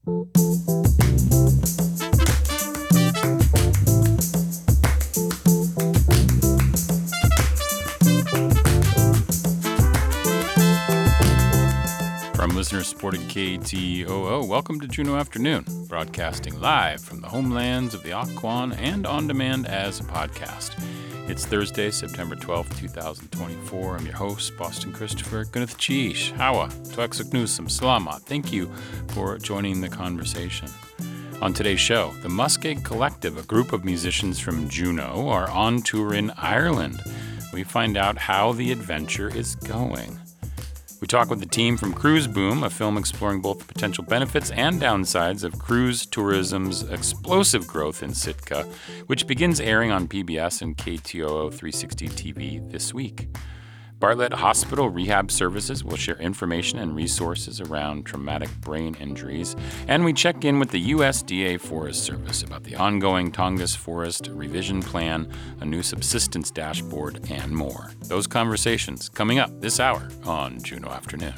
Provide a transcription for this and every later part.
From listener-supported KTOO, welcome to Juneau Afternoon, broadcasting live from the homelands of the Occoquan and on demand as a podcast. It's Thursday, September 12th, 2024. I'm your host, Boston Christopher. Gwyneth Chish, Hawa, Tuaksuk Newsome, Salamat. Thank you for joining the conversation. On today's show, the Muskeg Collective, a group of musicians from Juneau, are on tour in Ireland. We find out how the adventure is going. We talk with the team from Cruise Boom, a film exploring both the potential benefits and downsides of cruise tourism's explosive growth in Sitka, which begins airing on PBS and KTOO 360 TV this week. Bartlett Hospital Rehab Services will share information and resources around traumatic brain injuries, and we check in with the USDA Forest Service about the ongoing Tongass Forest Revision Plan, a new subsistence dashboard, and more. Those conversations coming up this hour on Juneau Afternoon.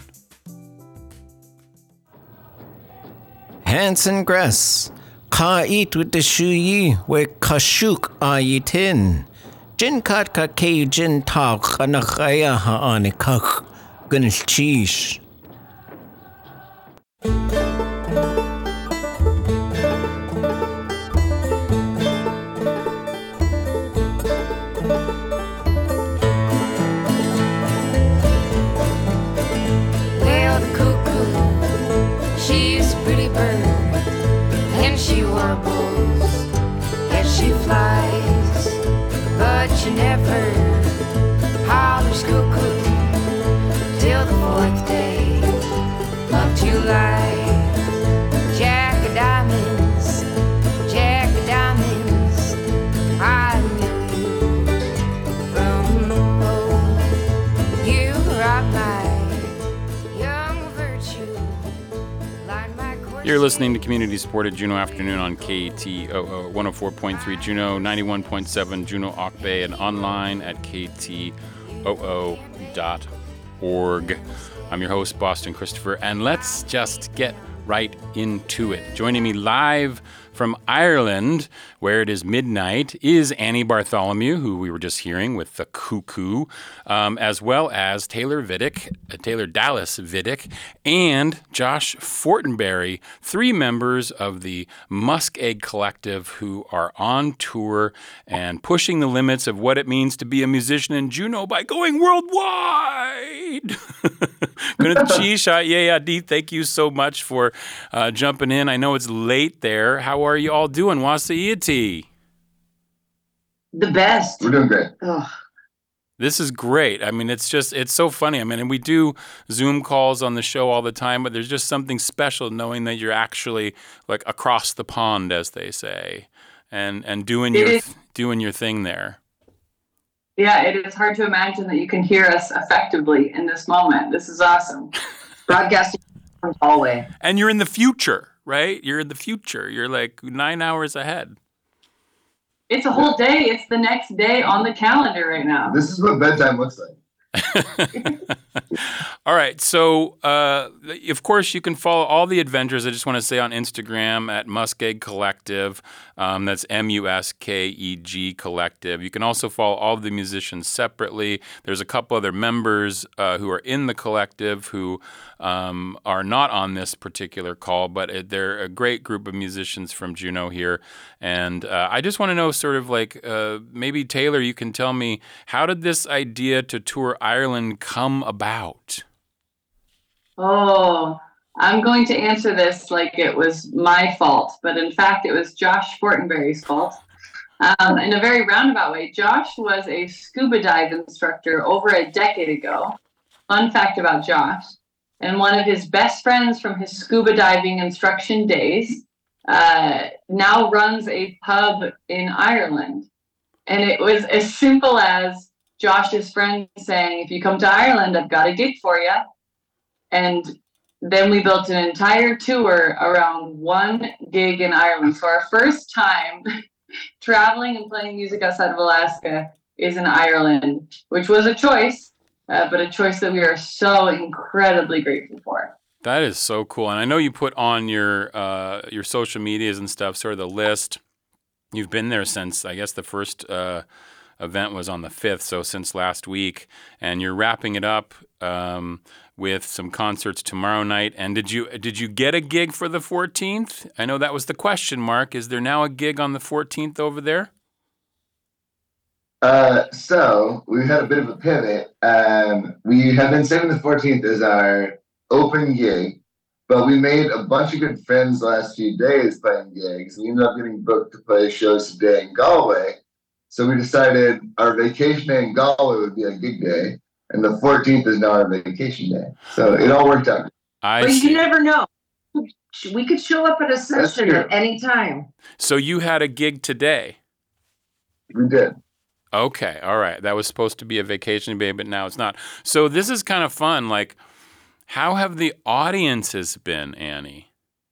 Hanson Gress, Ka eat with the shuyi, where Kashuk ayitin. Jin kat ka kei jin tak anakaya haani kak gunil cheesh. Well, the cuckoo, she's a pretty bird, and she warbles as she flies. But you never hollers cuckoo till the fourth day of July. Jack of diamonds, I knew you from the road. You are my young virtue, like my course. You're listening to community-supported Juneau Afternoon on KTOO 104.3 Juneau, 91.7 Juneau Auk Bay, and online at ktoo.org. I'm your host, Boston Christopher, and let's just get right into it. Joining me live from Ireland, where it is midnight, is Annie Bartholomew, who we were just hearing with the Cuckoo, as well as Taylor Dallas Vidic, and Josh Fortenberry, three members of the Muskeg Collective who are on tour and pushing the limits of what it means to be a musician in Juneau by going worldwide. Thank you so much for jumping in. I know it's late there. How are you all doing? Wasa-iati? The best. We're doing great. Ugh. This is great. I mean, it's so funny. I mean, and we do Zoom calls on the show all the time, but there's just something special knowing that you're actually like across the pond, as they say, and doing your thing there. Yeah, it is hard to imagine that you can hear us effectively in this moment. This is awesome. Broadcasting from the hallway. And you're in the future, right? You're in the future. You're like 9 hours ahead. It's a whole day. It's the next day on the calendar right now. This is what bedtime looks like. All right. So, of course, you can follow all the adventures. I just want to say on Instagram at Muskeg Collective. That's Muskeg Collective. You can also follow all of the musicians separately. There's a couple other members who are in the collective who are not on this particular call, but they're a great group of musicians from Juneau here. And I just want to know sort of like maybe, Taylor, you can tell me, how did this idea to tour Ireland come about? Oh, I'm going to answer this like it was my fault, but in fact, it was Josh Fortenberry's fault. In a very roundabout way, Josh was a scuba dive instructor over a decade ago. Fun fact about Josh. And one of his best friends from his scuba diving instruction days now runs a pub in Ireland. And it was as simple as Josh's friend saying, if you come to Ireland, I've got a gig for you. And then we built an entire tour around one gig in Ireland. So our first time traveling and playing music outside of Alaska is in Ireland, which was a choice, but a choice that we are so incredibly grateful for. That is so cool. And I know you put on your social medias and stuff, sort of the list. You've been there since, I guess, the first event was on the 5th, so since last week. And you're wrapping it up with some concerts tomorrow night. And did you get a gig for the 14th? I know that was the question mark. Is there now a gig on the 14th over there? So we've had a bit of a pivot. We have been saving the 14th as our open gig, but we made a bunch of good friends the last few days playing gigs. We ended up getting booked to play shows today in Galway. So we decided our vacation day in Galway would be a gig day, and the 14th is now our vacation day. So it all worked out. But you never know. We could show up at a session at any time. So you had a gig today? We did. Okay, all right. That was supposed to be a vacation day, but now it's not. So this is kind of fun. Like, how have the audiences been, Annie?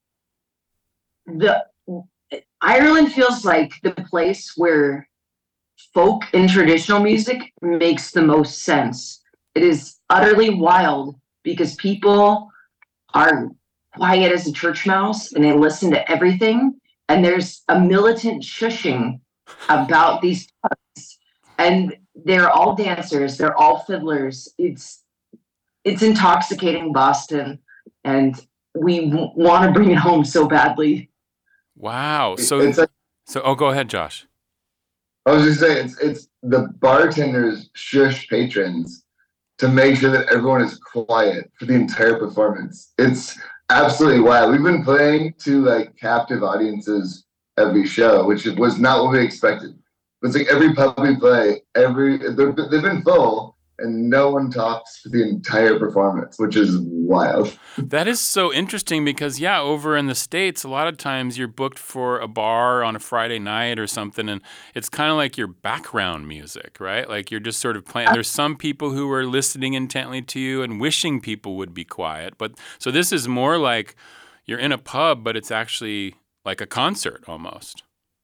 Ireland feels like the place where folk and traditional music makes the most sense. It is utterly wild because people are quiet as a church mouse and they listen to everything. And there's a militant shushing about these pubs. And they're all dancers. They're all fiddlers. It's intoxicating Boston. And we want to bring it home so badly. Wow. So go ahead, Josh. I was just saying, it's the bartenders shush patrons to make sure that everyone is quiet for the entire performance. It's absolutely wild. We've been playing to like captive audiences every show, which was not what we expected. It's like every pub we play, they've been full, and no one talks for the entire performance, which is wild. That is so interesting because, over in the States, a lot of times you're booked for a bar on a Friday night or something, and it's kind of like your background music, right? Like you're just sort of playing. There's some people who are listening intently to you and wishing people would be quiet. But so this is more like you're in a pub, but it's actually like a concert almost.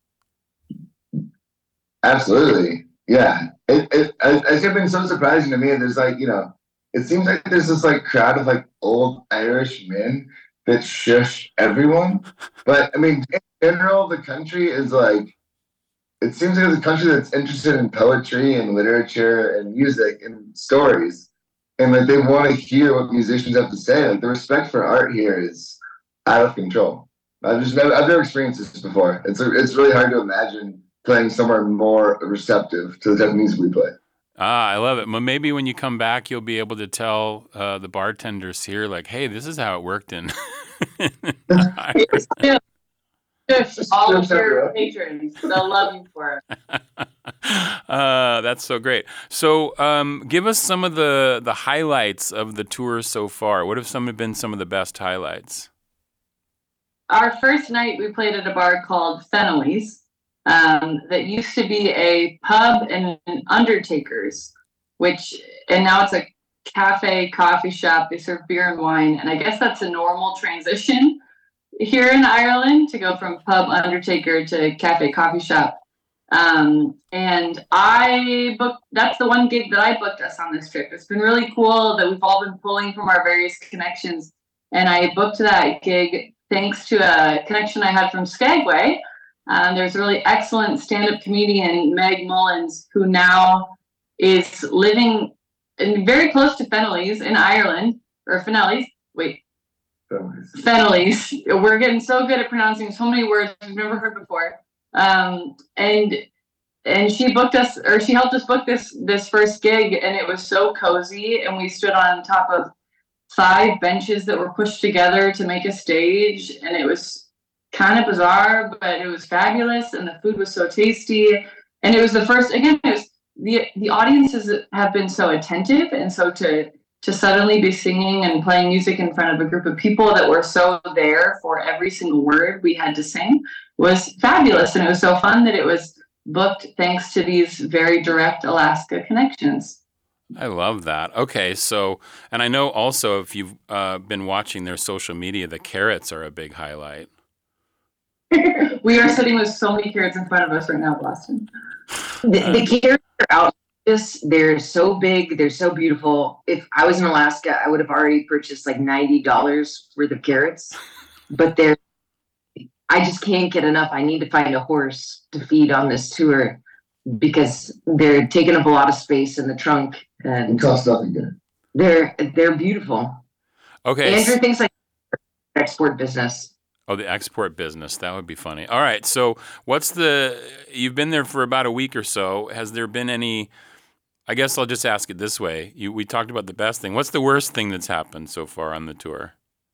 Absolutely. Yeah. It's been so surprising to me. There's like, it seems like there's this like crowd of like old Irish men that shush everyone. But I mean, in general, the country is like, it seems like it's a country that's interested in poetry and literature and music and stories. And like they want to hear what musicians have to say. Like the respect for art here is out of control. I've never experienced this before. It's really hard to imagine playing somewhere more receptive to the type of music we play. I love it. Well, maybe when you come back, you'll be able to tell the bartenders here, like, hey, this is how it worked in all of your patrons. They'll love you for it. That's so great. So give us some of the highlights of the tour so far. What have been some of the best highlights? Our first night, we played at a bar called Fennelly's. That used to be a pub and an Undertaker's, and now it's a cafe, coffee shop. They serve beer and wine, and I guess that's a normal transition here in Ireland to go from pub Undertaker to cafe, coffee shop. And that's the one gig that I booked us on this trip. It's been really cool that we've all been pulling from our various connections, and I booked that gig thanks to a connection I had from Skagway. There's a really excellent stand-up comedian, Meg Mullins, who now is living very close to Fennelly's in Ireland, or Fennelly's. Wait. Fennelly's. We're getting so good at pronouncing so many words we've never heard before. And she helped us book this first gig, and it was so cozy, and we stood on top of 5 benches that were pushed together to make a stage, and it was kind of bizarre, but it was fabulous, and the food was so tasty. And it was the first, again, the audiences have been so attentive, and so to suddenly be singing and playing music in front of a group of people that were so there for every single word we had to sing was fabulous. And it was so fun that it was booked thanks to these very direct Alaska connections. I love that. Okay, so, and I know also if you've been watching their social media, the carrots are a big highlight. We are sitting with so many carrots in front of us right now, Boston. The carrots are out. just they're so big, they're so beautiful. If I was in Alaska, I would have already purchased like $90 worth of carrots. But I just can't get enough. I need to find a horse to feed on this tour because they're taking up a lot of space in the trunk, It and costs nothing good. they're beautiful. Okay. Andrew thinks like export business. Oh, the export business. That would be funny. All right. So you've been there for about a week or so. Has there been any, I guess I'll just ask it this way. We talked about the best thing. What's the worst thing that's happened so far on the tour?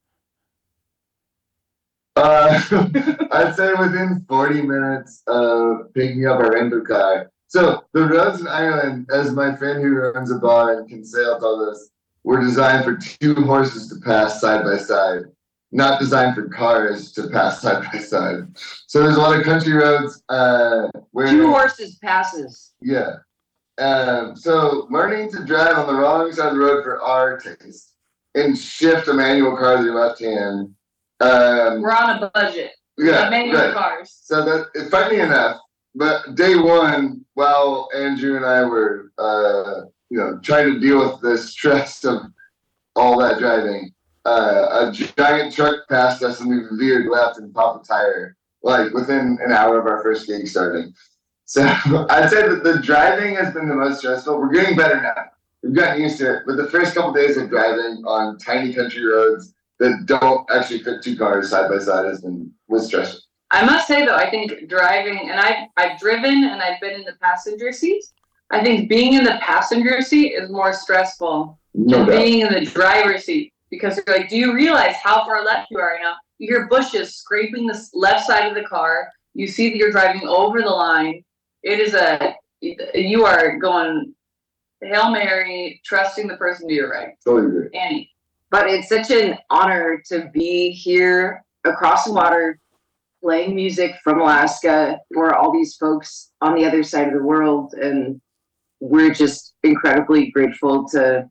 I'd say within 40 minutes of picking up our rental car. So the roads in Ireland, as my friend who runs a bar and can sail told us, were designed for two horses to pass side by side, not designed for cars to pass side by side. So there's a lot of country roads where 2 horses passes. yeah. So learning to drive on the wrong side of the road for our taste and shift a manual car with your left hand. We're on a budget. Yeah, Manual right. cars. So that funny enough, but day one, while Andrew and I were, trying to deal with the stress of all that driving, a giant truck passed us and we veered left and popped a tire, like within an hour of our first gig starting. So I'd say that the driving has been the most stressful. We're getting better now. We've gotten used to it, but the first couple days of driving on tiny country roads that don't actually fit 2 cars side by side was stressful. I must say though, I think driving, and I've driven and I've been in the passenger seat. I think being in the passenger seat is more stressful No than doubt. being in the driver's seat, because you're like, do you realize how far left you are now? You hear bushes scraping the left side of the car. You see that you're driving over the line. You are going Hail Mary, trusting the person to your right. Totally agree. Annie. But it's such an honor to be here across the water playing music from Alaska for all these folks on the other side of the world. And we're just incredibly grateful to,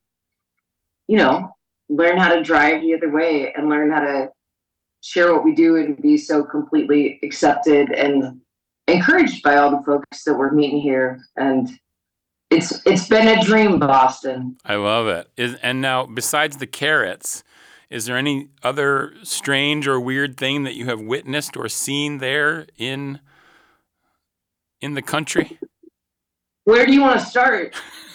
learn how to drive the other way and learn how to share what we do and be so completely accepted and encouraged by all the folks that we're meeting here. And it's been a dream, Boston. I love it. And now, besides the carrots, is there any other strange or weird thing that you have witnessed or seen there in the country? Where do you want to start?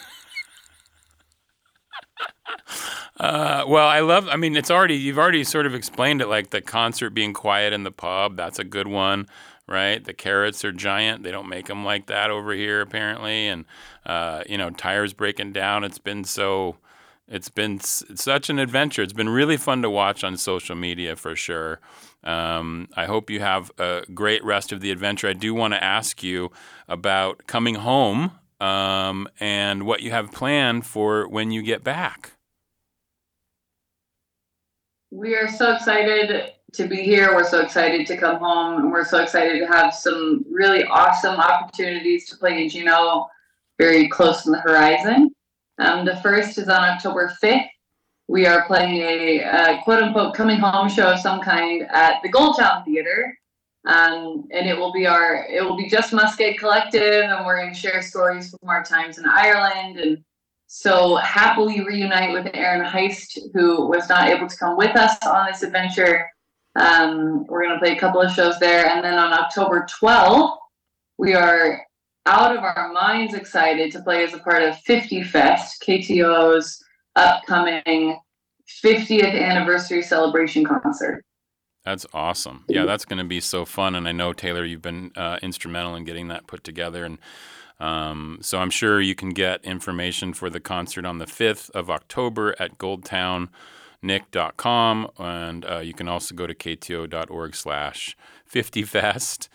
You've already sort of explained it, like the concert being quiet in the pub. That's a good one, right? The carrots are giant. They don't make them like that over here, apparently. And, tires breaking down. It's been such an adventure. It's been really fun to watch on social media for sure. I hope you have a great rest of the adventure. I do want to ask you about coming home and what you have planned for when you get back. We are so excited to be here. We're so excited to come home, and we're so excited to have some really awesome opportunities to play in Juneau very close on the horizon. The first is on October 5th. We are playing a quote-unquote coming home show of some kind at the Goldtown Theater. And it will be just Muskeg Collective, and we're going to share stories from our times in Ireland, and so happily reunite with Aaron Heist, who was not able to come with us on this adventure. We're going to play a couple of shows there. And then on October 12th, we are out of our minds excited to play as a part of 50 Fest, KTO's upcoming 50th anniversary celebration concert. That's awesome. Yeah, that's going to be so fun. And I know, Taylor, you've been instrumental in getting that put together. And so I'm sure you can get information for the concert on the 5th of October at goldtownnick.com. And you can also go to kto.org/50fest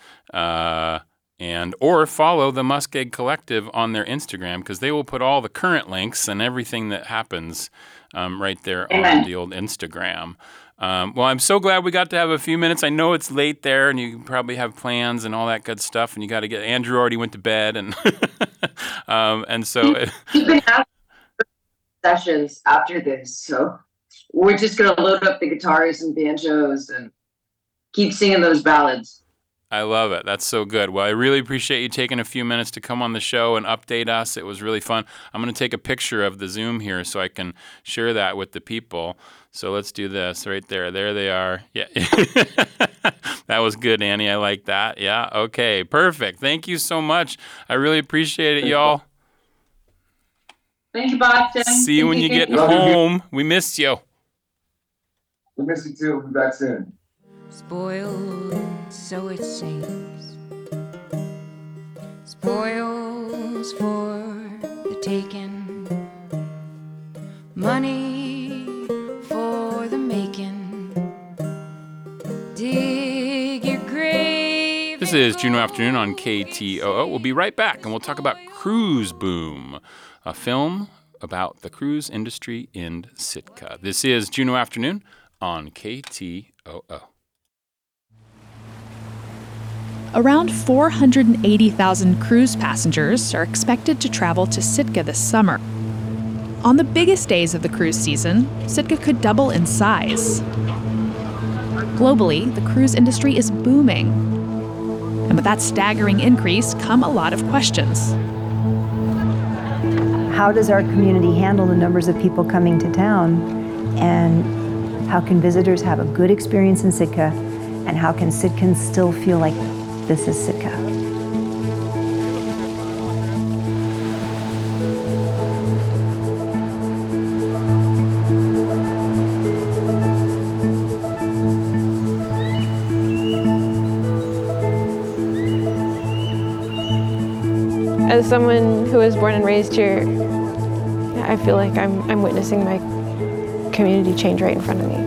or follow the Muskeg Collective on their Instagram, because they will put all the current links and everything that happens right there on the old Instagram. Well, I'm so glad we got to have a few minutes. I know it's late there, and you probably have plans and all that good stuff, and you got to get. Andrew already went to bed, and and so He's been having sessions after this, so we're just gonna load up the guitars and banjos and keep singing those ballads. I love it. That's so good. Well, I really appreciate you taking a few minutes to come on the show and update us. It was really fun. I'm going to take a picture of the Zoom here so I can share that with the people. So let's do this right there. There they are. Yeah. That was good, Annie. I like that. Yeah. Okay. Perfect. Thank you so much. I really appreciate it, y'all. Thank you, Boston. See you when you get Love you. home. We missed you. We miss you too. We'll be back soon. Spoiled, so it seems. Spoils for the taking. Money for the making. Dig your grave. This is Juno Afternoon on KTOO. We'll be right back, and we'll talk about Cruise Boom, a film about the cruise industry in Sitka. This is Juno Afternoon on KTOO. Around 480,000 cruise passengers are expected to travel to Sitka this summer. On the biggest days of the cruise season, Sitka could double in size. Globally, the cruise industry is booming. And with that staggering increase come a lot of questions. How does our community handle the numbers of people coming to town? And how can visitors have a good experience in Sitka? And how can Sitkans still feel like this is Sitka? As someone who was born and raised here, I feel like I'm witnessing my community change right in front of me.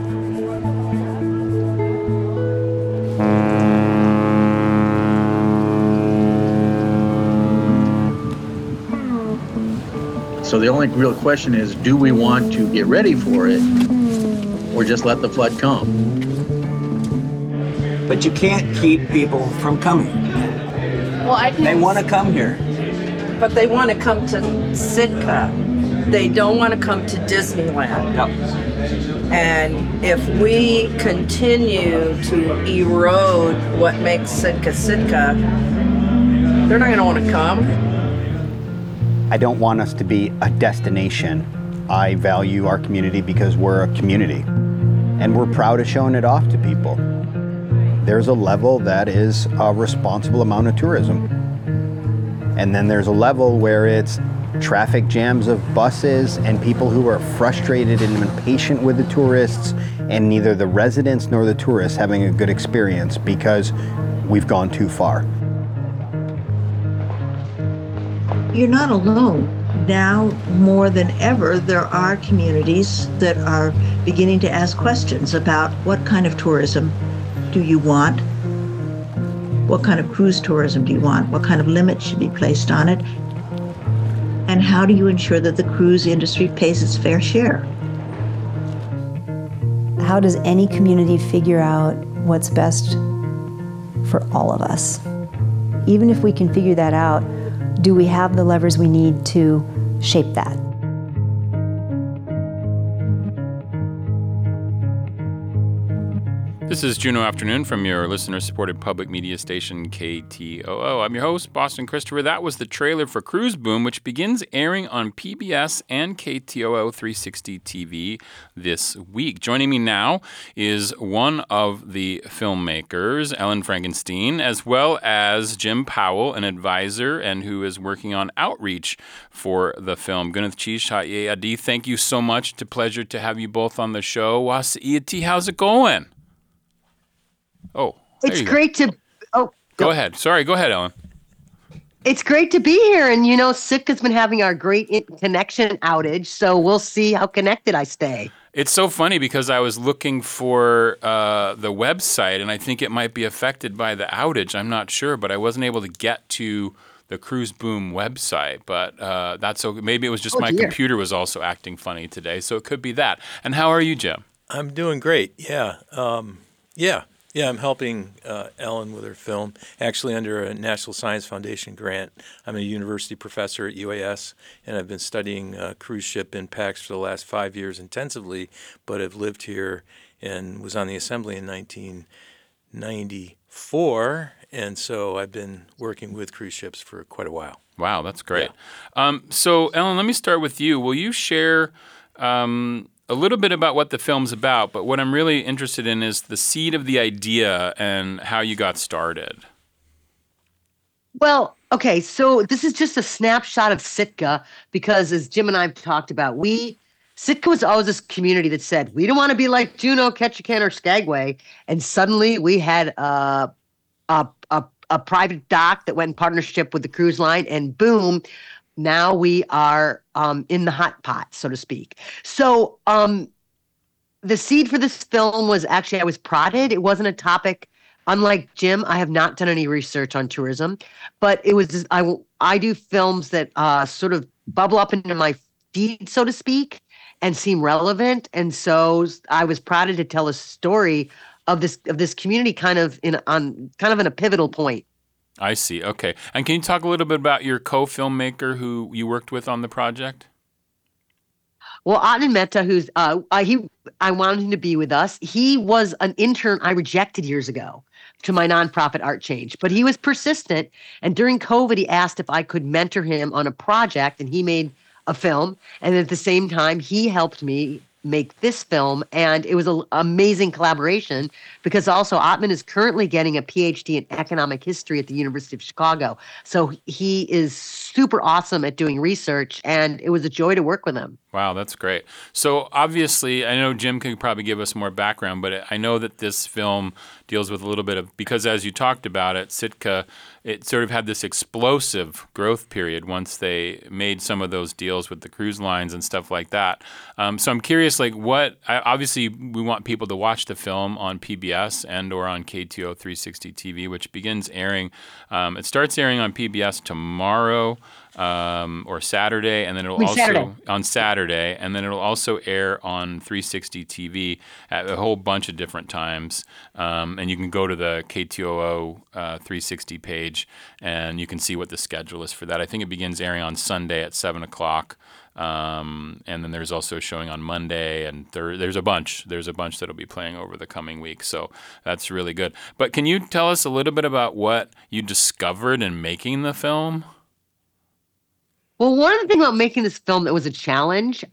So the only real question is, do we want to get ready for it or just let the flood come? But you can't keep people from coming. Well, They want to come here. but they want to come to Sitka. They don't want to come to Disneyland. Yep. And if we continue to erode what makes Sitka Sitka, they're not going to want to come. I don't want us to be a destination. I value our community because we're a community, and we're proud of showing it off to people. There's a level that is a responsible amount of tourism. And then there's a level where it's traffic jams of buses and people who are frustrated and impatient with the tourists, and neither the residents nor the tourists having a good experience because we've gone too far. You're not alone. Now, more than ever, there are communities that are beginning to ask questions about what kind of tourism do you want? What kind of cruise tourism do you want? What kind of limits should be placed on it? And how do you ensure that the cruise industry pays its fair share? How does any community figure out what's best for all of us? Even if we can figure that out, do we have the levers we need to shape that? This is Juno Afternoon from your listener-supported public media station, KTOO. I'm your host, Boston Christopher. That was the trailer for Cruise Boom, which begins airing on PBS and KTOO 360 TV this week. Joining me now is one of the filmmakers, Ellen Frankenstein, as well as Jim Powell, an advisor and who is working on outreach for the film. Gwyneth Chish, Adi, thank you so much. It's a pleasure to have you both on the show. Wasi'iti, how's it going? Oh, it's great to. Oh, go ahead. Sorry, go ahead, Ellen. It's great to be here, and Sitka's been having our great connection outage, so we'll see how connected I stay. It's so funny because I was looking for the website, and I think it might be affected by the outage. I'm not sure, but I wasn't able to get to the Cruise Boom website. But that's okay. Maybe it was just my computer was also acting funny today, so it could be that. And how are you, Jim? I'm doing great. Yeah. Yeah, I'm helping Ellen with her film, actually under a National Science Foundation grant. I'm a university professor at UAS, and I've been studying cruise ship impacts for the last 5 years intensively, but have lived here and was on the assembly in 19 1994, and so I've been working with cruise ships for quite a while. Wow, that's great. So, Ellen, let me start with you. Will you share a little bit about what the film's about? But what I'm really interested in is the seed of the idea and how you got started. Well, okay, so this is just a snapshot of Sitka because, as Jim and I have talked about, Sitka was always this community that said, we don't want to be like Juneau, Ketchikan, or Skagway. And suddenly we had a private dock that went in partnership with the cruise line, and boom, now we are in the hot pot, so to speak. So the seed for this film was actually, I was prodded. It wasn't a topic. Unlike Jim, I have not done any research on tourism, but it was, I do films that sort of bubble up into my feed, so to speak, and seem relevant. And so I was prodded to tell a story of this community kind of in a pivotal point. I see. Okay. And can you talk a little bit about your co-filmmaker who you worked with on the project? Well, Adnan Mehta, who's I wanted him to be with us. He was an intern I rejected years ago to my nonprofit Art Change, but he was persistent. And during COVID, he asked if I could mentor him on a project, and he made a film. And at the same time, he helped me make this film, and it was an amazing collaboration because also Ottman is currently getting a PhD in economic history at the University of Chicago. So he is super awesome at doing research, and it was a joy to work with him. Wow, that's great. So obviously, I know Jim could probably give us more background, but I know that this film deals with a little bit of, because as you talked about it, Sitka, it sort of had this explosive growth period once they made some of those deals with the cruise lines and stuff like that. So I'm curious, obviously we want people to watch the film on PBS and or on KTO 360 TV, which begins airing. It starts airing on PBS tomorrow. Or Saturday, and then it'll on Saturday, and then it'll also air on 360 TV at a whole bunch of different times. And you can go to the KTOO 360 page, and you can see what the schedule is for that. I think it begins airing on Sunday at 7:00. And then there's also showing on Monday, and there's a bunch that'll be playing over the coming week. So that's really good. But can you tell us a little bit about what you discovered in making the film? Well, one of the things about making this film that was a challenge,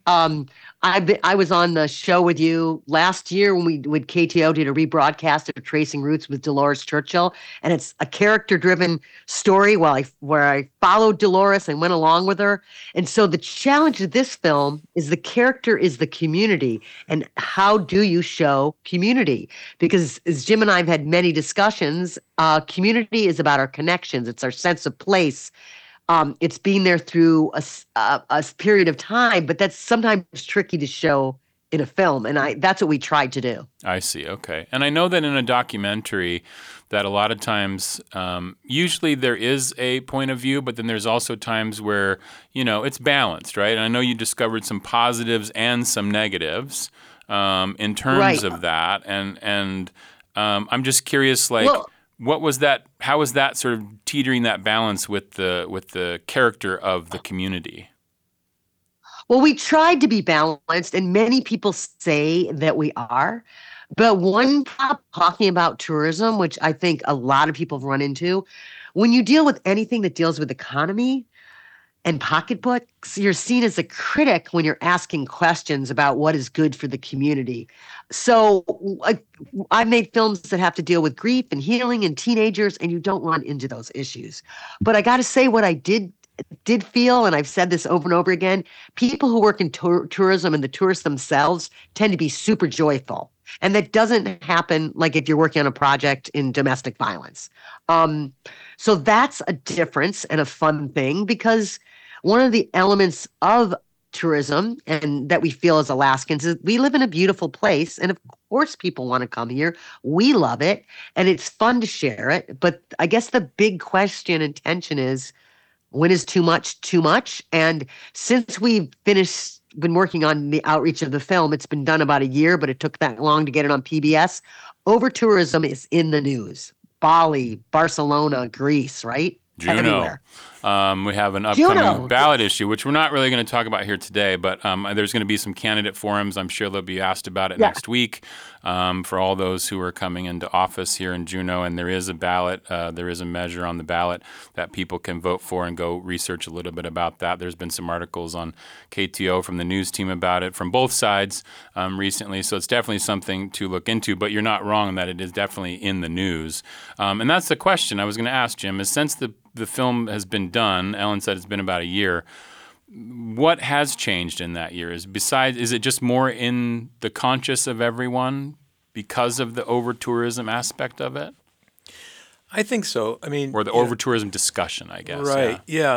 I was on the show with you last year when we with KTO did a rebroadcast of Tracing Roots with Dolores Churchill, and it's a character-driven story where I followed Dolores and went along with her. And so the challenge of this film is the character is the community, and how do you show community? Because as Jim and I have had many discussions, community is about our connections. It's our sense of place. It's being there through a period of time, but that's sometimes tricky to show in a film, and that's what we tried to do. I see. Okay. And I know that in a documentary that a lot of times, usually there is a point of view, but then there's also times where, it's balanced, right? And I know you discovered some positives and some negatives in terms of that. And I'm just curious, what was that? How was that sort of teetering that balance with the character of the community? Well, we tried to be balanced, and many people say that we are. But one problem talking about tourism, which I think a lot of people have run into, when you deal with anything that deals with economy and pocketbooks, you're seen as a critic when you're asking questions about what is good for the community. So I've made films that have to deal with grief and healing and teenagers, and you don't run into those issues. But I got to say what I did feel, and I've said this over and over again, people who work in tourism and the tourists themselves tend to be super joyful. And that doesn't happen like if you're working on a project in domestic violence. So that's a difference and a fun thing, because one of the elements of tourism and that we feel as Alaskans is we live in a beautiful place. And of course, people want to come here. We love it. And it's fun to share it. But I guess the big question and tension is, when is too much too much? And since we've been working on the outreach of the film, it's been done about a year, but it took that long to get it on PBS. Over-tourism is in the news. Bali, Barcelona, Greece, right? Juneau. Everywhere. We have an upcoming Juno. ballot issue, which we're not really going to talk about here today, but there's going to be some candidate forums. I'm sure they'll be asked about it next week for all those who are coming into office here in Juneau. And there is a ballot, there is a measure on the ballot that people can vote for, and go research a little bit about that. There's been some articles on KTO from the news team about it from both sides recently, so it's definitely something to look into. But you're not wrong that it is definitely in the news. And that's the question I was going to ask, Jim, is since the film has been done, Ellen said it's been about a year, what has changed in that year? Is it just more in the conscious of everyone because of the over-tourism aspect of it? I think so. I mean, or the over-tourism discussion, I guess. Right. Yeah.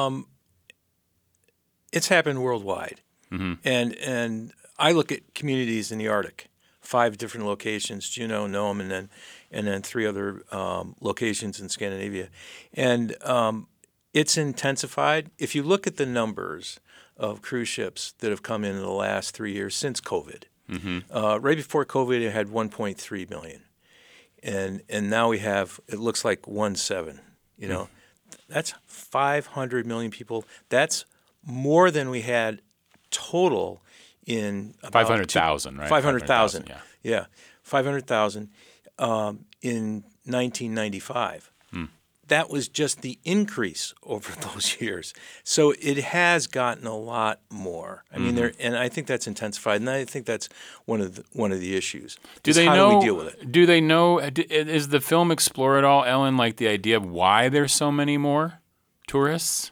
It's happened worldwide. Mm-hmm. And I look at communities in the Arctic, 5 different locations, Juneau, Nome, and then 3 other locations in Scandinavia. And it's intensified. If you look at the numbers of cruise ships that have come in the last 3 years since COVID, right before COVID, it had 1.3 million. And now we have, it looks like 1.7, you know. That's 500 million people. That's more than we had total in about 500,000, right? 500,000, yeah. 500,000 in 1995. That was just the increase over those years. So it has gotten a lot more. I mean, and I think that's intensified, and I think that's one of the issues. Do we deal with it? Do they know? Is the film explore at all, Ellen, like the idea of why there's so many more tourists?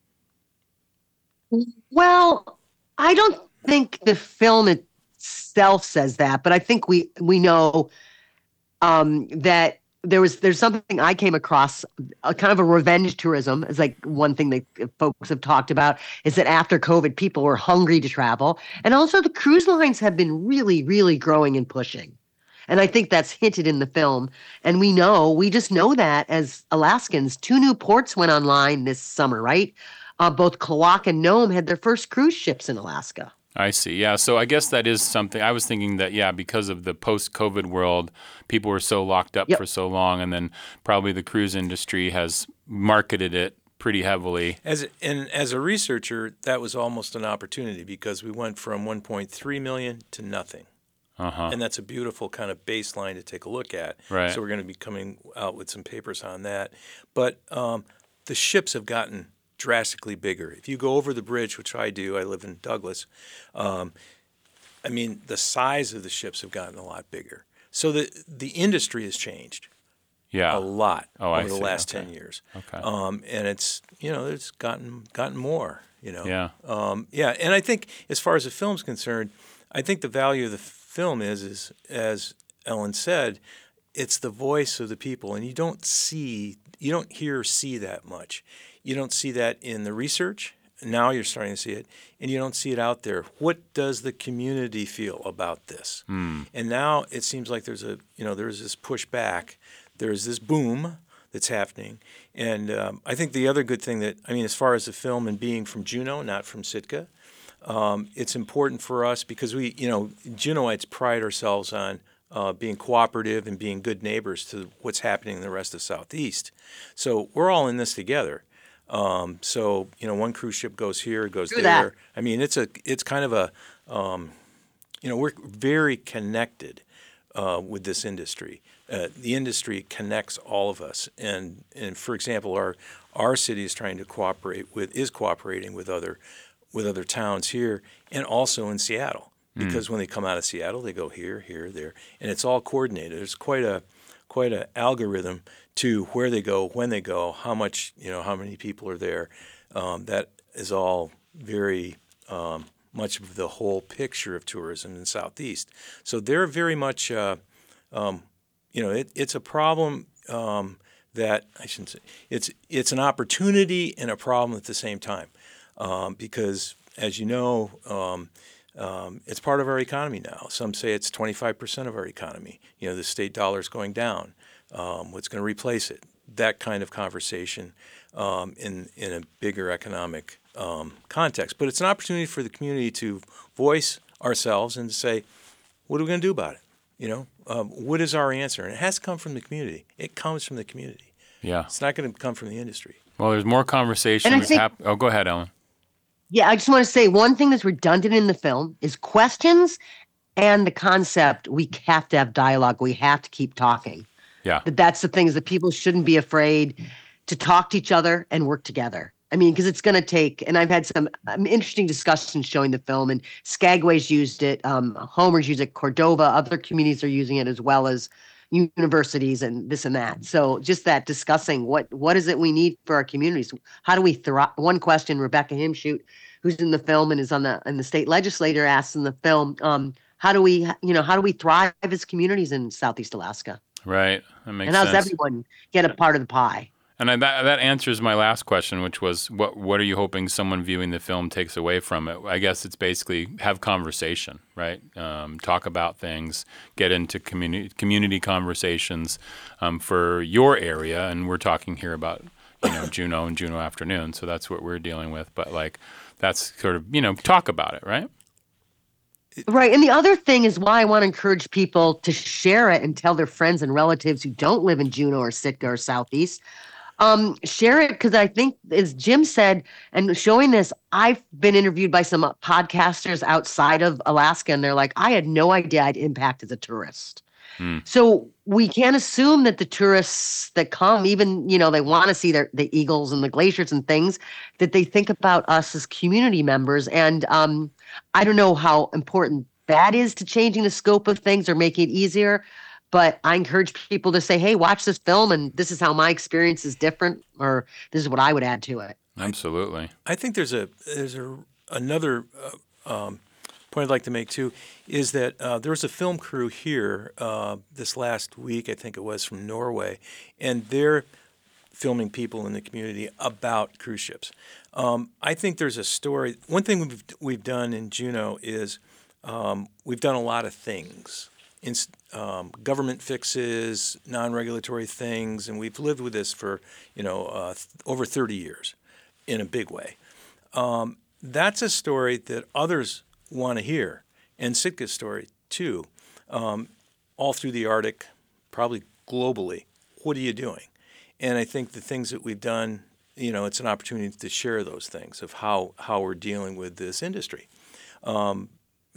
Well, I don't think the film itself says that, but I think we know that there's something I came across, a kind of a revenge tourism is like one thing that folks have talked about, is that after COVID, people were hungry to travel. And also the cruise lines have been really, really growing and pushing. And I think that's hinted in the film. And we just know that as Alaskans. 2 new ports went online this summer, right? Both Klawock and Nome had their first cruise ships in Alaska. I see. Yeah. So I guess that is something. I was thinking that, because of the post-COVID world, people were so locked up for so long, and then probably the cruise industry has marketed it pretty heavily. As a researcher, that was almost an opportunity because we went from 1.3 million to nothing. And that's a beautiful kind of baseline to take a look at. Right. So we're going to be coming out with some papers on that. But the ships have gotten drastically bigger. If you go over the bridge, which I do, I live in Douglas, I mean, the size of the ships have gotten a lot bigger. So the industry has changed a lot over the last 10 years. Okay. And it's, it's gotten more, Yeah. And I think as far as the film's concerned, I think the value of the film is, as Ellen said, it's the voice of the people. And you don't hear or see that much. You don't see that in the research. Now you're starting to see it, and you don't see it out there. What does the community feel about this? And now it seems like there's this pushback. There's this boom that's happening. And I think the other good thing as far as the film and being from Juneau, not from Sitka, it's important for us because we, Juneauites pride ourselves on being cooperative and being good neighbors to what's happening in the rest of Southeast. So we're all in this together. So one cruise ship goes here, goes there. That. I mean, it's kind of a, we're very connected with this industry. The industry connects all of us, and for example, our city is trying to cooperating with other towns here, and also in Seattle, because when they come out of Seattle, they go here, there, and it's all coordinated. There's quite a algorithm to where they go, when they go, how much, how many people are there. That is all very much of the whole picture of tourism in Southeast. So they're very much, it's a problem that I shouldn't say. It's an opportunity and a problem at the same time, because as you know. It's part of our economy now. Some say it's 25% of our economy. The state dollar is going down. What's going to replace it? That kind of conversation in a bigger economic context. But it's an opportunity for the community to voice ourselves and to say, what are we going to do about it? What is our answer? And it has to come from the community. It comes from the community. Yeah. It's not going to come from the industry. Well, there's more conversation. And I think- Oh, go ahead, Ellen. Yeah, I just want to say one thing that's redundant in the film is questions and the concept. We have to have dialogue. We have to keep talking. Yeah. That's the things that people shouldn't be afraid to talk to each other and work together. I mean, because it's going to take, and I've had some interesting discussions showing the film, and Skagway's used it, Homer's used it, Cordova, other communities are using it as well as universities and this and that. So just that discussing what is it we need for our communities? How do we thrive? One question, Rebecca Himshoot, who's in the film and is in the state legislature, asks in the film, how do we thrive as communities in Southeast Alaska? Right. That makes and how sense. does everyone get a part of the pie? And that answers my last question, which was, what are you hoping someone viewing the film takes away from it? I guess it's basically have conversation, right? Talk about things, get into community conversations for your area. And we're talking here about, Juneau and Juneau Afternoon. So that's what we're dealing with. But that's sort of, talk about it, right? Right. And the other thing is why I want to encourage people to share it and tell their friends and relatives who don't live in Juneau or Sitka or Southeast. Share it, because I think, as Jim said, and showing this, I've been interviewed by some podcasters outside of Alaska, and they're like, I had no idea I'd impact as a tourist. So we can't assume that the tourists that come, even, they want to see the eagles and the glaciers and things, that they think about us as community members. And I don't know how important that is to changing the scope of things or making it easier. But I encourage people to say, hey, watch this film, and this is how my experience is different, or this is what I would add to it. Absolutely. I think there's another point I'd like to make too, is that there was a film crew here this last week, I think it was, from Norway, and they're filming people in the community about cruise ships. I think there's a story. One thing we've done in Juneau is we've done a lot of things. Government fixes, non-regulatory things, and we've lived with this for over 30 years in a big way. That's a story that others want to hear, and Sitka's story too. All through the Arctic, probably globally, what are you doing? And I think the things that we've done, it's an opportunity to share those things of how we're dealing with this industry. And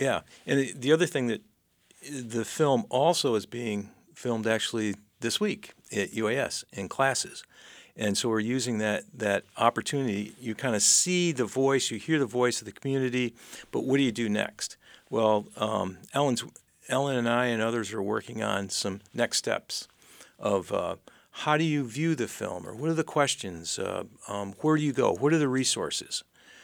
the other thing that the film also is being filmed actually this week at UAS in classes. And so we're using that opportunity. You kind of see the voice, you hear the voice of the community, but what do you do next? Well, Ellen and I and others are working on some next steps of how do you view the film, or what are the questions? Where do you go? What are the resources?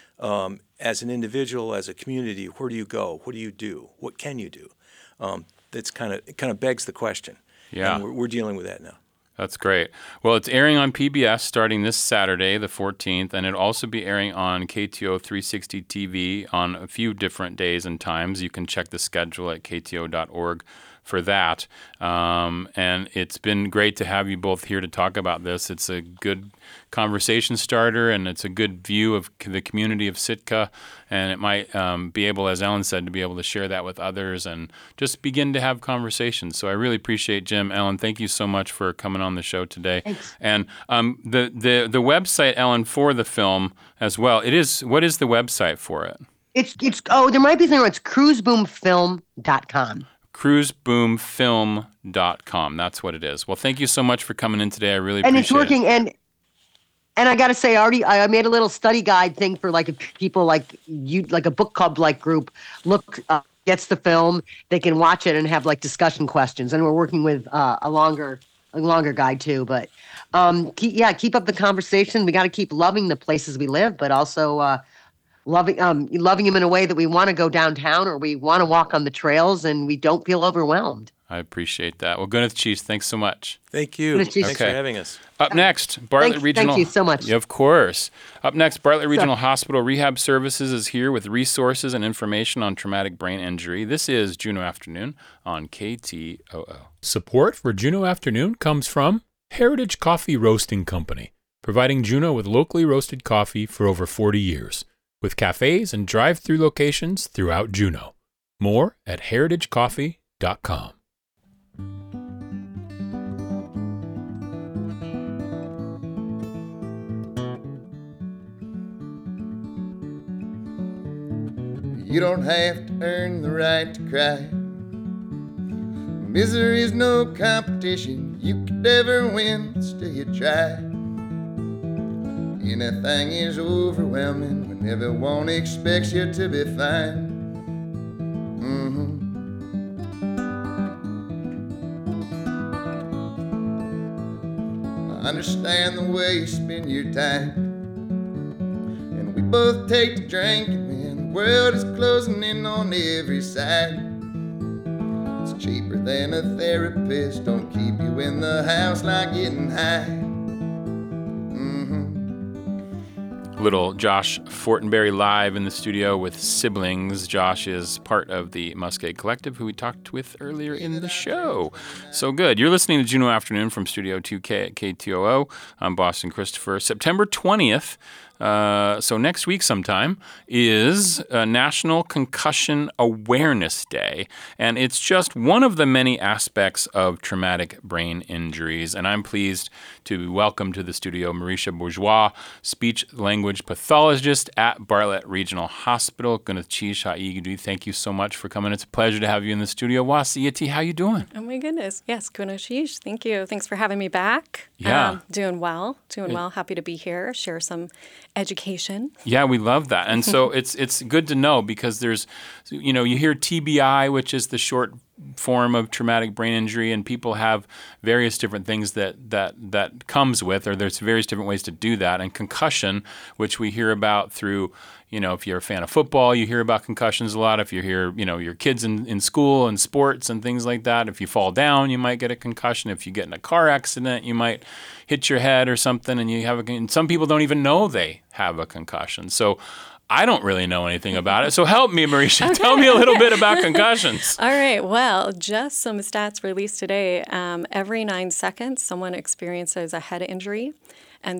As an individual, as a community, where do you go? What do you do? What can you do? It kind of begs the question. Yeah. And we're dealing with that now. That's great. Well, it's airing on PBS starting this Saturday, the 14th, and it'll also be airing on KTO 360 TV on a few different days and times. You can check the schedule at kto.org for that. And it's been great to have you both here to talk about this. It's a good conversation starter, and it's a good view of the community of Sitka, and it might be able, as Ellen said, to be able to share that with others and just begin to have conversations. So I really appreciate Jim. Ellen, thank you so much for coming on the show today. Thanks. And the website, Ellen, for the film as well, what is the website for it? There might be something. It's cruiseboomfilm.com. cruiseboomfilm.com. That's what it is. Well, thank you so much for coming in today. I really appreciate it. And it's working. And I got to say, I made a little study guide thing for if people like a book club group gets the film, they can watch it and have discussion questions. And we're working with a longer guide too. But keep up the conversation. We got to keep loving the places we live, but also loving them in a way that we want to go downtown or we want to walk on the trails and we don't feel overwhelmed. I appreciate that. Well, Gwyneth Chiefs, thanks so much. Thank you. Thanks for having us. Up next, Bartlett Regional. Thank you so much. Of course. Up next, Bartlett Regional Hospital Rehab Services is here with resources and information on traumatic brain injury. This is Juneau Afternoon on KTOO. Support for Juneau Afternoon comes from Heritage Coffee Roasting Company, providing Juneau with locally roasted coffee for over 40 years, with cafes and drive-through locations throughout Juneau. More at heritagecoffee.com. You don't have to earn the right to cry. Misery's no competition you could ever win, still you try. Anything is overwhelming when everyone expects you to be fine. I understand the way you spend your time, and we both take to drinking when the world is closing in on every side. It's cheaper than a therapist, don't keep you in the house like getting high. Little Josh Fortenberry live in the studio with Siblings. Josh is part of the Muskeg Collective, who we talked with earlier in the show. So good. You're listening to Juneau Afternoon from Studio 2K at KTOO. I'm Boston Christopher. September 20th, so next week sometime, is National Concussion Awareness Day. And it's just one of the many aspects of traumatic brain injuries. And I'm pleased to welcome to the studio Marisha Bourgeois, speech-language pathologist at Bartlett Regional Hospital. Thank you so much for coming. It's a pleasure to have you in the studio. Wasiyati, how you doing? Oh my goodness. Yes, Kunoshish. Thank you. Thanks for having me back. Yeah. Doing well. Happy to be here. Share some education. Yeah, we love that. And so it's good to know because there's, you hear TBI, which is the short form of traumatic brain injury, and people have various different things that comes with, or there's various different ways to do that. And concussion, which we hear about through, if you're a fan of football, you hear about concussions a lot. If you hear, your kids in school and sports and things like that, if you fall down, you might get a concussion. If you get in a car accident, you might hit your head or something, and some people don't even know they have a concussion. So I don't really know anything about it. So help me, Marisha. Okay. Tell me a little bit about concussions. All right. Well, just some stats released today. Every 9 seconds, someone experiences a head injury, and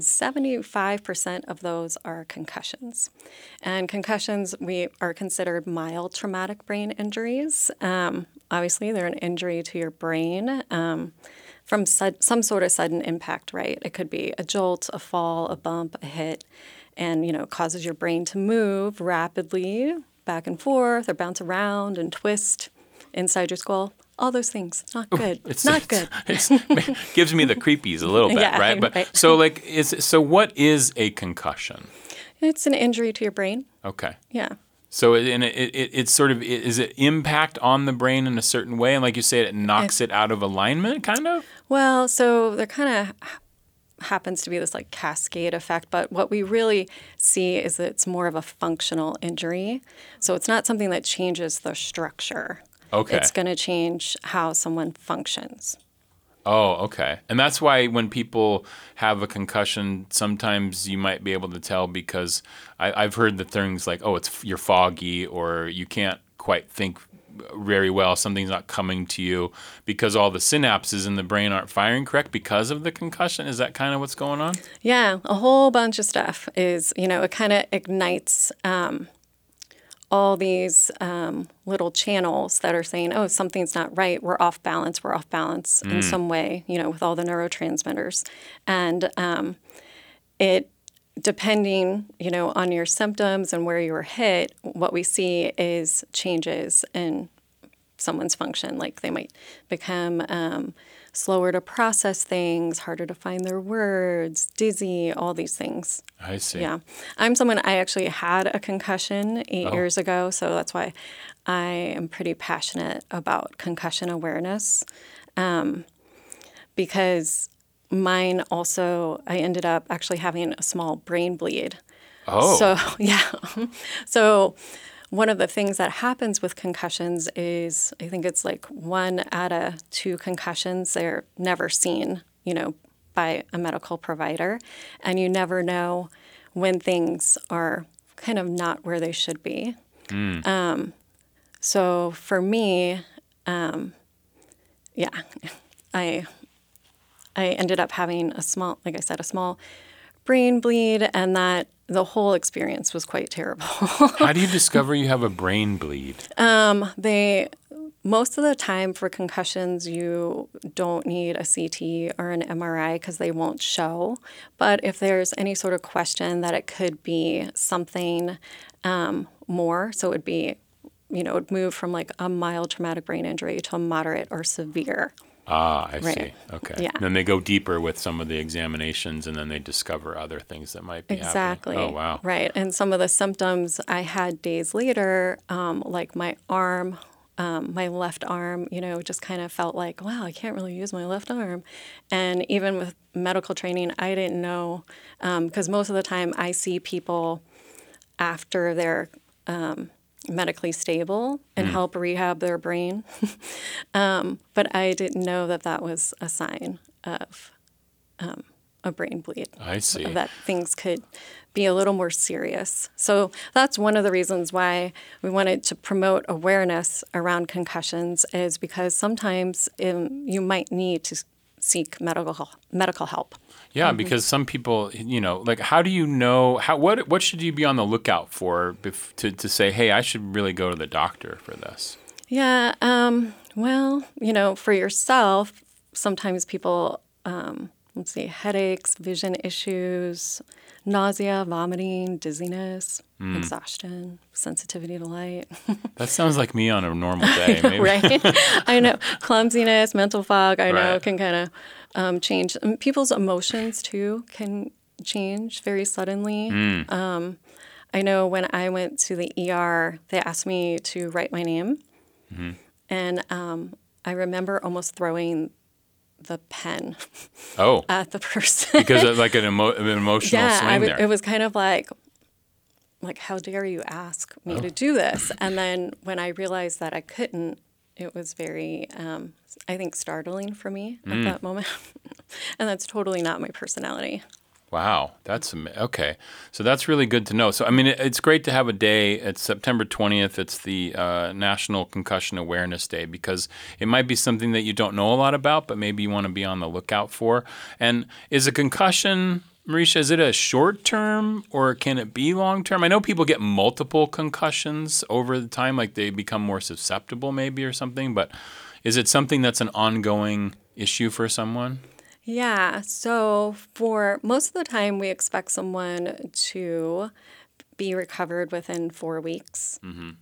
75% of those are concussions. And concussions, we are considered mild traumatic brain injuries. Obviously, they're an injury to your brain from some sort of sudden impact, right? It could be a jolt, a fall, a bump, a hit, and, causes your brain to move rapidly back and forth or bounce around and twist inside your skull. All those things. Not good. It's not good. It gives me the creepies a little bit, yeah, right? But right. So what is a concussion? It's an injury to your brain. Okay. Yeah. So it's sort of, is it impact on the brain in a certain way? And like you say, it knocks it out of alignment, kind of? Well, so there kind of happens to be this like cascade effect, but what we really see is that it's more of a functional injury. So it's not something that changes the structure. Okay. It's going to change how someone functions. Oh, okay. And that's why when people have a concussion, sometimes you might be able to tell because I've heard the things like, you're foggy or you can't quite think very well, something's not coming to you because all the synapses in the brain aren't firing correct because of the concussion. Is that kind of what's going on? Yeah, a whole bunch of stuff is, it kind of ignites all these little channels that are saying, something's not right, we're off balance in some way, with all the neurotransmitters. And it, depending, on your symptoms and where you were hit, what we see is changes in someone's function. Like they might become slower to process things, harder to find their words, dizzy, all these things. I see. Yeah. I actually had a concussion 8 years ago, so that's why I am pretty passionate about concussion awareness because mine also, I ended up actually having a small brain bleed. Oh. So, yeah. So one of the things that happens with concussions is I think it's like 1 out of 2 concussions, they're never seen, by a medical provider. And you never know when things are kind of not where they should be. So for me, I ended up having a small brain bleed, and that the whole experience was quite terrible. How do you discover you have a brain bleed? Most of the time for concussions, you don't need a CT or an MRI because they won't show. But if there's any sort of question that it could be something more, so it would be it would move from like a mild traumatic brain injury to a moderate or severe. Ah, I Right. see. Okay. Yeah. Then they go deeper with some of the examinations, and then they discover other things that might be Exactly. happening. Oh, wow. Right. And some of the symptoms I had days later, like my arm, my left arm, just kind of felt like, wow, I can't really use my left arm. And even with medical training, I didn't know, because most of the time I see people after they're medically stable and help rehab their brain. But I didn't know that was a sign of a brain bleed. I see. That things could be a little more serious. So that's one of the reasons why we wanted to promote awareness around concussions, is because sometimes you might need to seek medical help. Yeah, because some people, like, how do you know, what should you be on the lookout for to say, hey, I should really go to the doctor for this? Yeah, well, for yourself, sometimes people, headaches, vision issues, nausea, vomiting, dizziness, exhaustion, sensitivity to light. That sounds like me on a normal day. Maybe. Right? I know. Clumsiness, mental fog, I know Right. can kind of change. And people's emotions, too, can change very suddenly. I know when I went to the ER, they asked me to write my name. And I remember almost throwing the pen at the person. Because of like an emotional swing there. It was kind of like, how dare you ask me to do this? And then when I realized that I couldn't, it was very, I think, startling for me at that moment. And that's totally not my personality. Wow, okay. So that's really good to know. So, I mean, it's great to have a day. It's September 20th. It's the National Concussion Awareness Day, because it might be something that you don't know a lot about, but maybe you want to be on the lookout for. And is a concussion, Marisha, is it a short term or can it be long term? I know people get multiple concussions over the time, like they become more susceptible maybe or something, but is it something that's an ongoing issue for someone? Yeah, so for most of the time, we expect someone to be recovered within 4 weeks.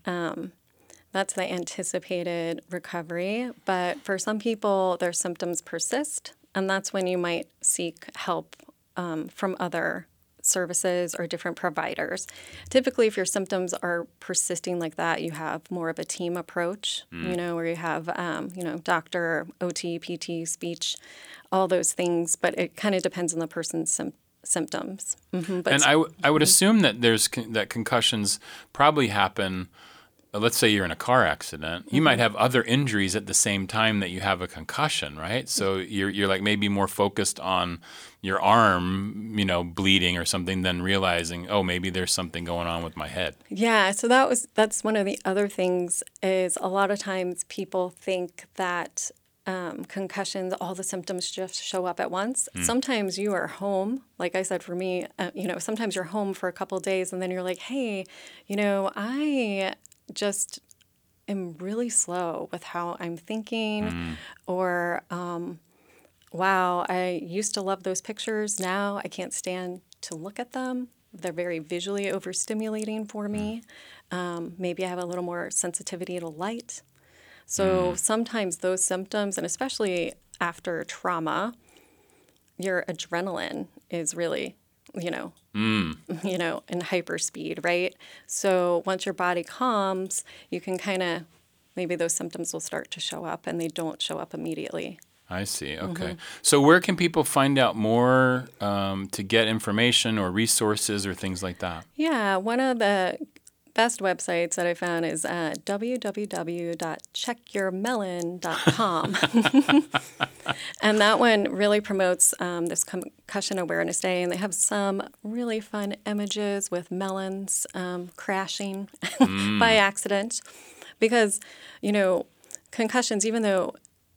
That's the anticipated recovery. But for some people, their symptoms persist, and that's when you might seek help from other services or different providers. Typically, if your symptoms are persisting like that, you have more of a team approach, where you have, doctor, OT, PT, speech, all those things, but it kind of depends on the person's symptoms. But And I would assume that that concussions probably happen. Let's say you're in a car accident. You might have other injuries at the same time that you have a concussion, right? So you're like maybe more focused on your arm, bleeding or something, than realizing, oh, maybe there's something going on with my head. Yeah, so that's one of the other things, is a lot of times people think that concussions, all the symptoms just show up at once. Sometimes you are home, like I said, for me, sometimes you're home for a couple of days and then you're like, hey, I just am really slow with how I'm thinking, or wow, I used to love those pictures. Now I can't stand to look at them. They're very visually overstimulating for me. Maybe I have a little more sensitivity to light. So sometimes those symptoms, and especially after trauma, your adrenaline is really, in hyperspeed, right? So once your body calms, you can maybe those symptoms will start to show up, and they don't show up immediately. I see. Okay. So where can people find out more to get information or resources or things like that? Yeah, one of the best websites that I found is www.checkyourmelon.com. And that one really promotes this Concussion Awareness Day, and they have some really fun images with melons crashing by accident. Because, concussions, even though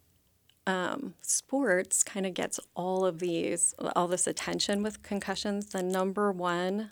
sports kind of gets all this attention with concussions, the number one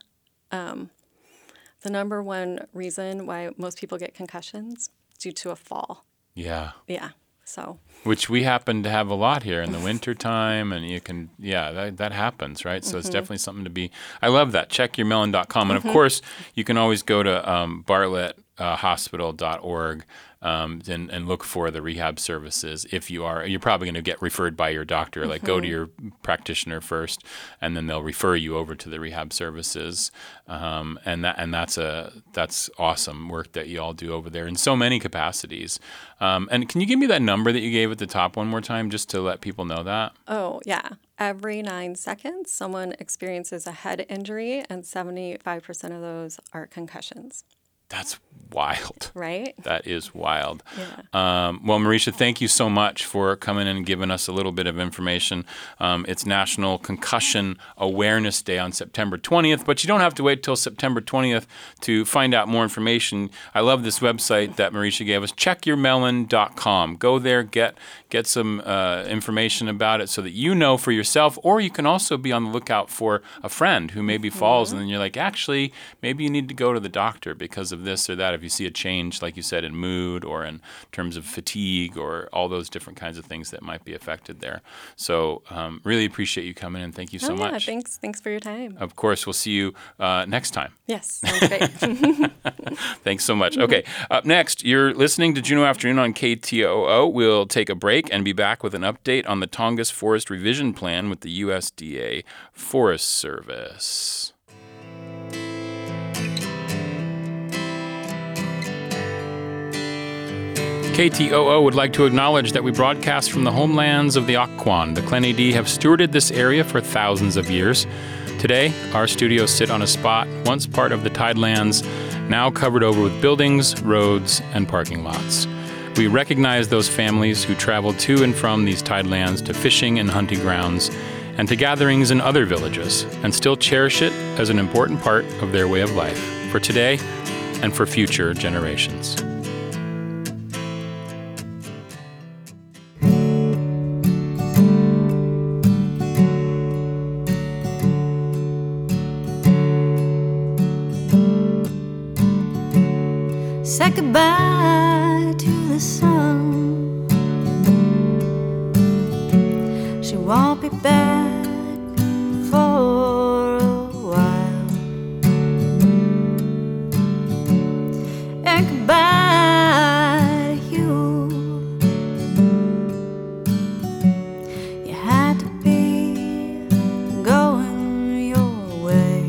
reason why most people get concussions is due to a fall. Yeah. Yeah. So. Which we happen to have a lot here in the winter time, and that happens, right? So it's definitely something to be. I love that. Checkyourmelon.com, and of course you can always go to Bartlett hospital.org and look for the rehab services. If you're probably going to get referred by your doctor. Like go to your practitioner first, and then they'll refer you over to the rehab services. And that's awesome work that you all do over there in so many capacities. And can you give me that number that you gave at the top one more time, just to let people know that? Oh, yeah. Every 9 seconds, someone experiences a head injury, and 75% of those are concussions. That's wild. Right? That is wild. Yeah. Well, Marisha, thank you so much for coming in and giving us a little bit of information. It's National Concussion Awareness Day on September 20th, but you don't have to wait till September 20th to find out more information. I love this website that Marisha gave us, checkyourmelon.com. Go there, get some information about it so that you know for yourself, or you can also be on the lookout for a friend who maybe falls, and then you're like, actually, maybe you need to go to the doctor because of this or that. If you see a change, like you said, in mood or in terms of fatigue or all those different kinds of things that might be affected there. So really appreciate you coming in. Thank you so much. Thanks for your time. Of course, we'll see you next time. Yes, sounds great. Thanks so much. Okay, up next, you're listening to Juneau Afternoon on KTOO. We'll take a break and be back with an update on the Tongass Forest Revision Plan with the USDA Forest Service. KTOO would like to acknowledge that we broadcast from the homelands of the Occoquan. The Clenedee have stewarded this area for thousands of years. Today, our studios sit on a spot once part of the Tidelands, now covered over with buildings, roads, and parking lots. We recognize those families who traveled to and from these Tidelands to fishing and hunting grounds and to gatherings in other villages, and still cherish it as an important part of their way of life for today and for future generations. Say goodbye to the sun. She won't be back for a while. And goodbye to you. You had to be going your way.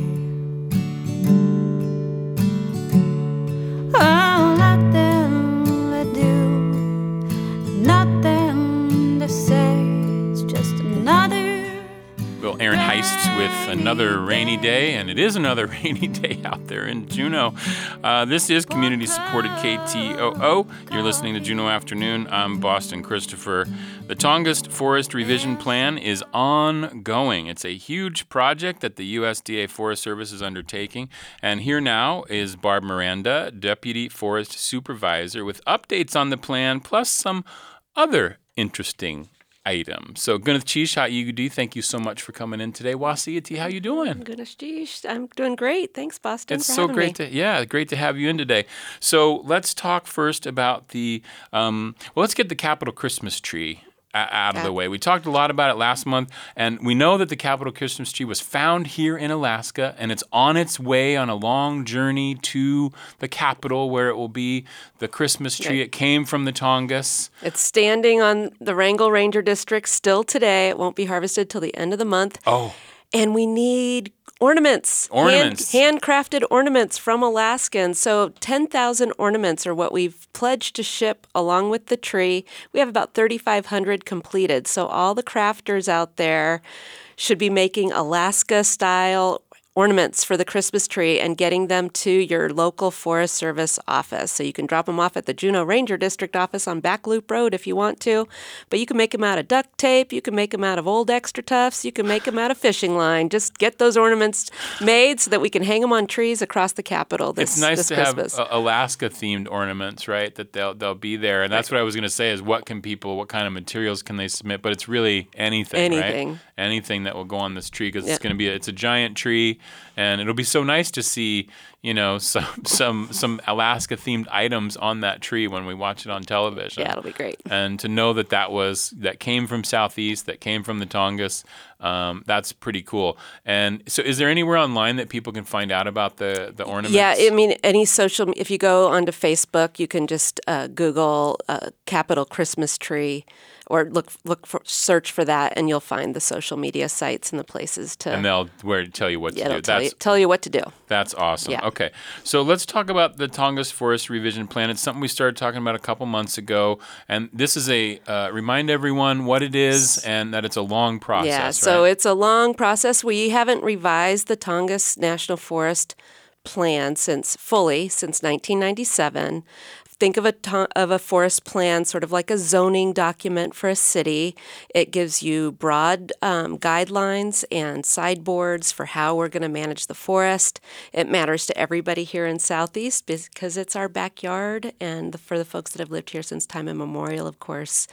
Aaron Heists with another rainy day, and it is another rainy day out there in Juneau. This is community-supported KTOO. You're listening to Juneau Afternoon. I'm Boston Christopher. The Tongass Forest Revision Plan is ongoing. It's a huge project that the USDA Forest Service is undertaking. And here now is Barb Miranda, Deputy Forest Supervisor, with updates on the plan, plus some other interesting item. So, Gwyneth Cheesh, Ha'igudi, thank you so much for coming in today. Wasiyati, how you doing? Gwyneth Cheesh, I'm doing great. Thanks, Boston. It's so great great to have you in today. So, let's talk first about the, let's get the Capitol Christmas tree out of the way. We talked a lot about it last month, and we know that the Capitol Christmas tree was found here in Alaska, and it's on its way on a long journey to the Capitol, where it will be the Christmas tree. It came from the Tongass. It's standing on the Wrangell Ranger District still today. It won't be harvested till the end of the month. Oh. And we need ornaments. Handcrafted ornaments from Alaskans. So 10,000 ornaments are what we've pledged to ship along with the tree. We have about 3,500 completed. So all the crafters out there should be making Alaska-style ornaments for the Christmas tree and getting them to your local Forest Service office. So you can drop them off at the Juneau Ranger District office on Back Loop Road if you want to. But you can make them out of duct tape. You can make them out of old Extra Tufts. You can make them out of fishing line. Just get those ornaments made so that we can hang them on trees across the Capitol this Christmas. It's nice to have Alaska-themed ornaments, right, that they'll be there. And that's what I was going to say is what kind of materials can they submit? But it's really anything, right? anything that will go on this tree, because it's a giant tree, and it'll be so nice to see, some Alaska themed items on that tree when we watch it on television. Yeah, it'll be great. And to know that came from Southeast, that came from the Tongass, that's pretty cool. And so, is there anywhere online that people can find out about the ornaments? Yeah, I mean, if you go onto Facebook, you can just Google Capital Christmas Tree, or search for that, and you'll find the social media sites and the places to. And they'll tell you what to do. Tell you what to do. That's awesome. Yeah. Okay, so let's talk about the Tongass Forest Revision Plan. It's something we started talking about a couple months ago, and this is remind everyone what it is and that it's a long process. Yeah, so it's a long process. We haven't revised the Tongass National Forest plan since 1997. Think of a forest plan sort of like a zoning document for a city. It gives you broad guidelines and sideboards for how we're going to manage the forest. It matters to everybody here in Southeast because it's our backyard, and for the folks that have lived here since time immemorial, of course,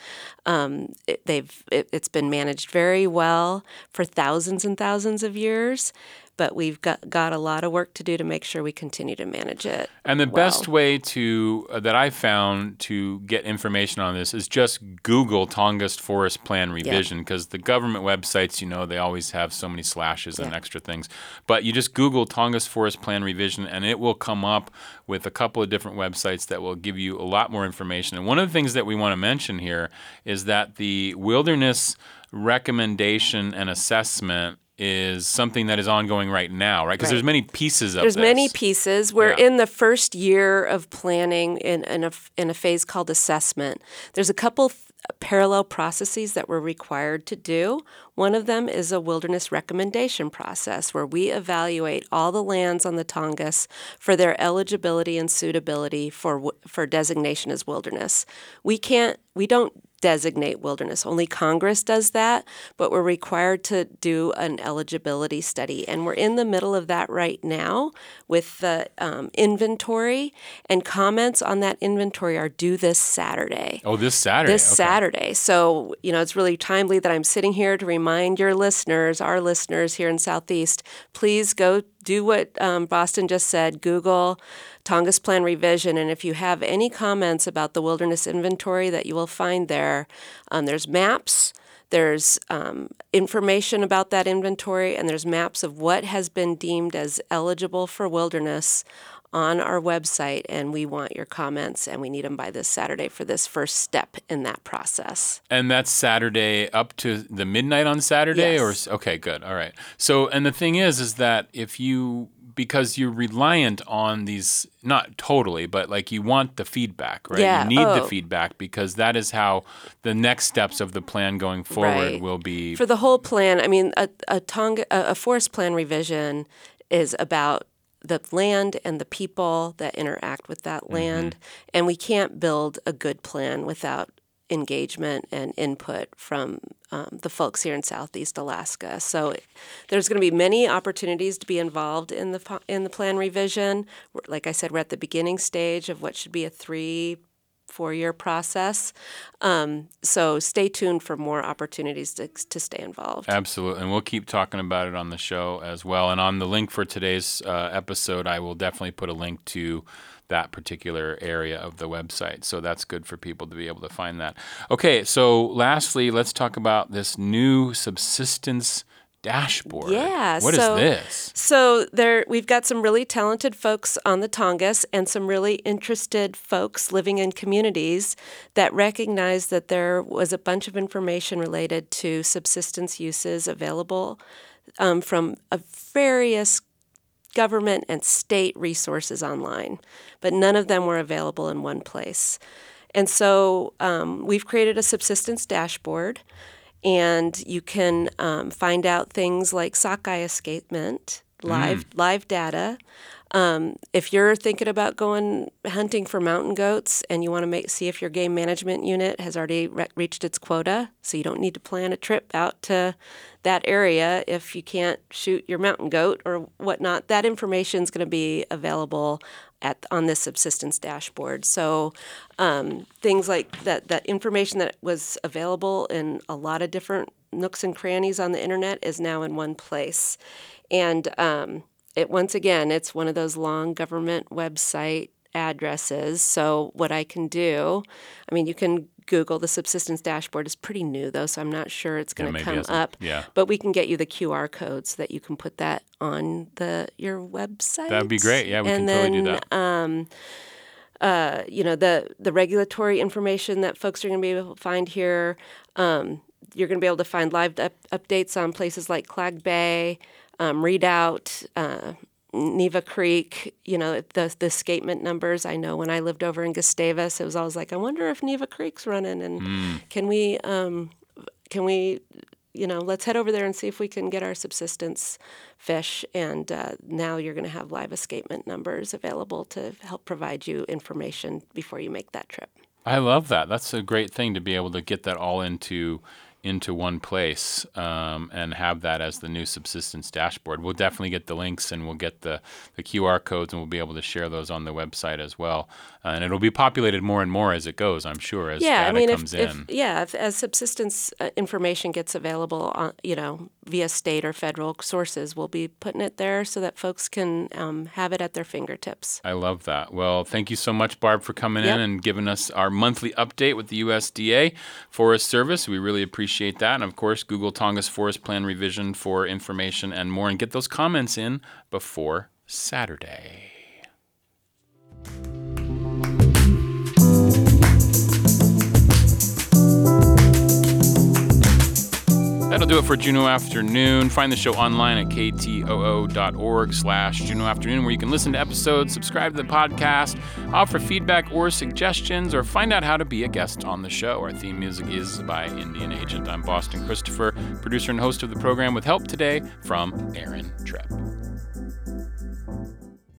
it's been managed very well for thousands and thousands of years. But we've got a lot of work to do to make sure we continue to manage it. And the best way that I found to get information on this is just Google Tongass Forest Plan Revision, because the government websites, they always have so many slashes and extra things. But you just Google Tongass Forest Plan Revision, and it will come up with a couple of different websites that will give you a lot more information. And one of the things that we want to mention here is that the Wilderness Recommendation and Assessment is something that is ongoing right now, right? Because there's many pieces of this. There's many pieces. We're in the first year of planning in a phase called assessment. There's a couple parallel processes that we're required to do. One of them is a wilderness recommendation process where we evaluate all the lands on the Tongass for their eligibility and suitability for designation as wilderness. We don't designate wilderness. Only Congress does that, but we're required to do an eligibility study. And we're in the middle of that right now with the inventory, and comments on that inventory are due this Saturday. Oh, this Saturday. Saturday. So, it's really timely that I'm sitting here to remind our listeners here in Southeast, please go do what Boston just said, Google Tongass Plan Revision, and if you have any comments about the wilderness inventory that you will find there's maps, there's information about that inventory, and there's maps of what has been deemed as eligible for wilderness on our website, and we want your comments, and we need them by this Saturday for this first step in that process. And that's Saturday up to the midnight on Saturday? Yes. Okay, good. All right. So, and the thing is that because you're reliant on these, not totally, but you want the feedback, right? Yeah. You need the feedback, because that is how the next steps of the plan going forward will be. For the whole plan, I mean, a forest plan revision is about the land and the people that interact with that land. And we can't build a good plan without engagement and input from the folks here in Southeast Alaska. So there's going to be many opportunities to be involved in the plan revision. Like I said, we're at the beginning stage of what should be a 3-4-year process. So stay tuned for more opportunities to stay involved. Absolutely. And we'll keep talking about it on the show as well. And on the link for today's episode, I will definitely put a link to that particular area of the website. So that's good for people to be able to find that. Okay, so lastly, let's talk about this new subsistence dashboard. Yeah. What is this? So we've got some really talented folks on the Tongass and some really interested folks living in communities that recognize that there was a bunch of information related to subsistence uses available from various government and state resources online, but none of them were available in one place. And so we've created a subsistence dashboard, and you can find out things like sockeye escapement, live data, If you're thinking about going hunting for mountain goats and you want to see if your game management unit has already reached its quota, so you don't need to plan a trip out to that area if you can't shoot your mountain goat or whatnot, that information is going to be available on this subsistence dashboard. So things like that information that was available in a lot of different nooks and crannies on the internet is now in one place. And once again, it's one of those long government website addresses. So what I can do, you can Google the subsistence dashboard. Is pretty new though, so I'm not sure it's going to come up. Yeah. But we can get you the QR code so that you can put that on your website. That'd be great. Yeah, we can totally do that. The regulatory information that folks are going to be able to find here. You're going to be able to find live updates on places like Clag Bay, Redoubt, Neva Creek, the escapement numbers. I know when I lived over in Gustavus, it was always like, I wonder if Neva Creek's running, and can we, let's head over there and see if we can get our subsistence fish. And now you're going to have live escapement numbers available to help provide you information before you make that trip. I love that. That's a great thing to be able to get that all into one place and have that as the new subsistence dashboard. We'll definitely get the links and we'll get the QR codes and we'll be able to share those on the website as well. And it'll be populated more and more as it goes, I'm sure, as data comes in. As subsistence information gets available, via state or federal sources, we'll be putting it there so that folks can have it at their fingertips. I love that. Well, thank you so much, Barb, for coming in and giving us our monthly update with the USDA Forest Service. We really appreciate that. And of course, Google Tongass Forest Plan revision for information and more. And get those comments in before Saturday. That'll do it for Juneau Afternoon. Find the show online at ktoo.org/Juneau Afternoon, where you can listen to episodes, subscribe to the podcast, offer feedback or suggestions, or find out how to be a guest on the show. Our theme music is by Indian Agent. I'm Boston Christopher, producer and host of the program, with help today from Aaron Tripp.